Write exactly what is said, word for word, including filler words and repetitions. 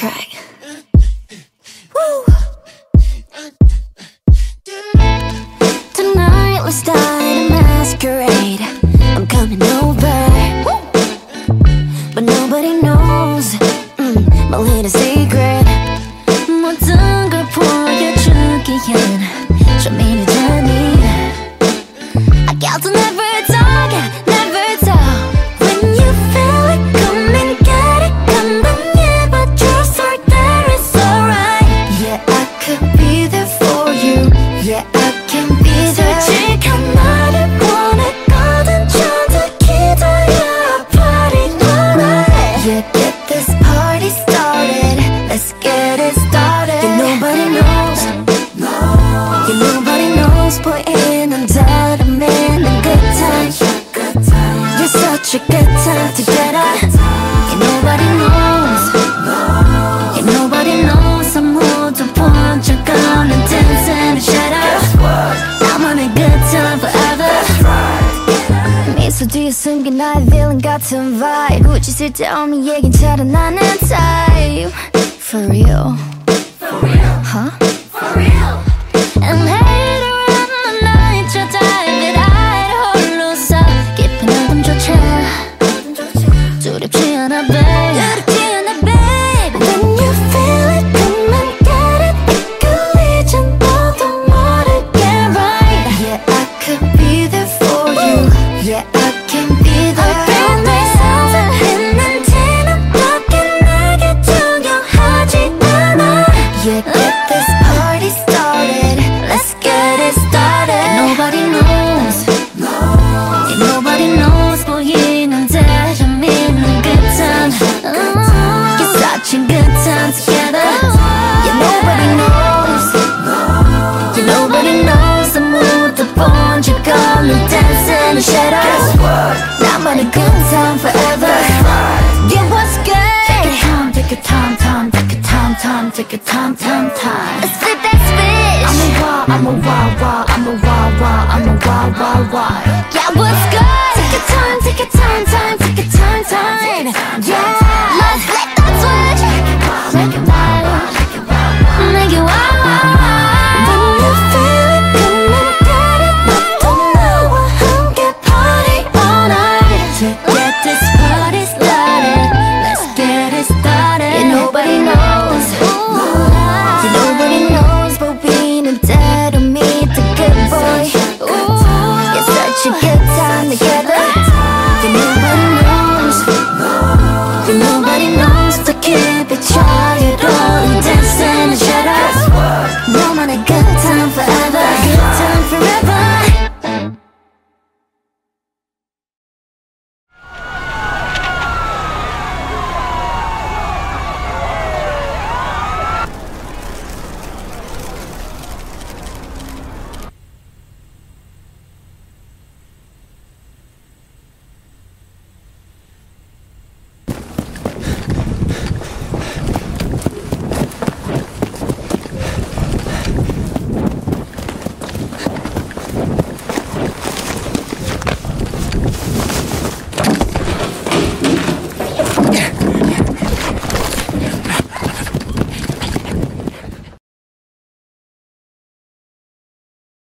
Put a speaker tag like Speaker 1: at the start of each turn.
Speaker 1: track. Woo. Tonight let's start a masquerade. I'm coming over, but nobody knows mm, my little secret. 모든 걸 보여주기엔 좀 이르잖니. I got to never talk, never tell. When you feel it, come and get it. Come on, yeah, but you're so there, it's alright. Yeah, I could be there for you. Yeah, I can be there. 솔직한 나를 원했거든. 저도 기다려 party tonight. Yeah, get this party started. Let's get it started. Yeah, nobody knows. Yeah, nobody knows. 보이는 다름에는 good time. You're such a good time together. Yeah, nobody knows. Yeah, nobody knows. 아무도 본 적 없는 dance in the shadow. 나만의 good time forever. 미소 뒤에 숨긴 나의 villain 같은 vibe. 굳이 쓸데없는 얘긴 잘안 하는 type. For real. For real. Huh? For real. And later on the night 저 dive I 홀로서 깊은 어둠조차 두렵지 않아 babe. 두렵지 않아 babe. When you feel it, come and get it. 이끌리진 너도 모르게 right. Yeah, I could be there for you. Yeah, I can be there. 어떤 날 상상했는 티는 밖에 내게 중요하지 않아. Yeah, get this party started. Let's get it started. Yeah, nobody knows. Yeah, nobody knows. 보이는데 좀 있는 good time. Uh, It's such a good time together. Yeah, nobody knows. Yeah, nobody knows. 아무도 본 적 없는 dance in the shadows. 나만의 good time forever. Yeah, what's good? Take your time, take your time, time, time, take your time, time, time. Let's flip that switch. I'm a wild, I'm a wild, wild, I'm a wild, wild, I'm a wild, wild, wild. Yeah, what's good? Take your time, take your time, time, take your time, time. Yeah.